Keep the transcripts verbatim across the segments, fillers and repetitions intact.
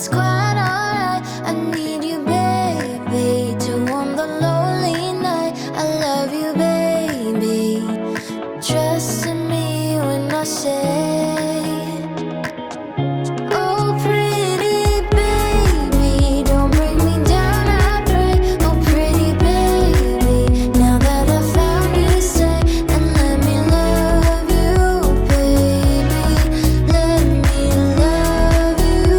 it's quite alright. I need you, baby, to warm the lonely night. I love you, baby. Trust in me when I say, oh, pretty baby, don't bring me down, I pray. Oh, pretty baby, now that I found you, stay and let me love you, baby. Let me love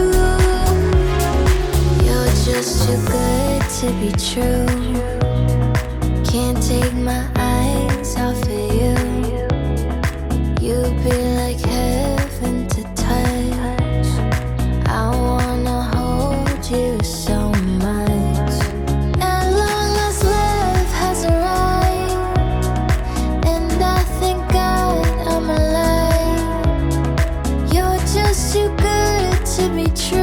you. You're just too good to be true. Can't take my eyes off of you. You'd be like heaven to touch. I wanna hold you so much. At long last, love has arrived, and I thank God I'm alive. You're just too good to be true.